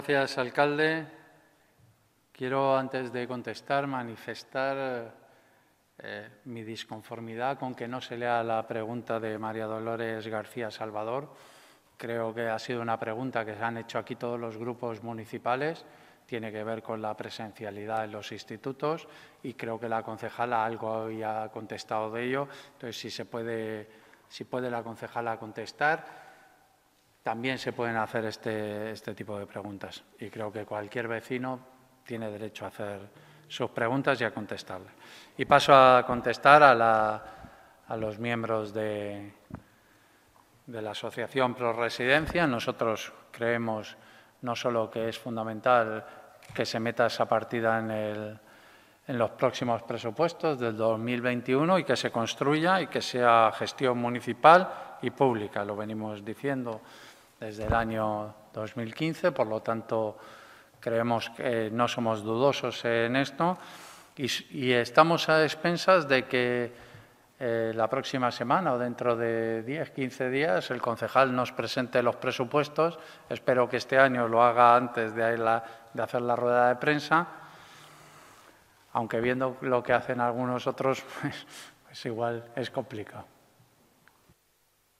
Gracias, alcalde. Quiero, antes de contestar, manifestar mi disconformidad con que no se lea la pregunta de María Dolores García Salvador. Creo que ha sido una pregunta que se han hecho aquí todos los grupos municipales. Tiene que ver con la presencialidad en los institutos y creo que la concejala algo ya ha contestado de ello. Entonces, si puede la concejala contestar. También se pueden hacer este tipo de preguntas y creo que cualquier vecino tiene derecho a hacer sus preguntas y a contestarle. Y paso a contestar a los miembros de la Asociación Pro Residencia. Nosotros creemos no solo que es fundamental que se meta esa partida en los próximos presupuestos del 2021 y que se construya y que sea gestión municipal y pública. Lo venimos diciendo desde el año 2015, por lo tanto, creemos que no somos dudosos en esto y estamos a expensas de que la próxima semana o dentro de 10, 15 días el concejal nos presente los presupuestos. Espero que este año lo haga antes de hacer la rueda de prensa, aunque viendo lo que hacen algunos otros, pues igual es complicado.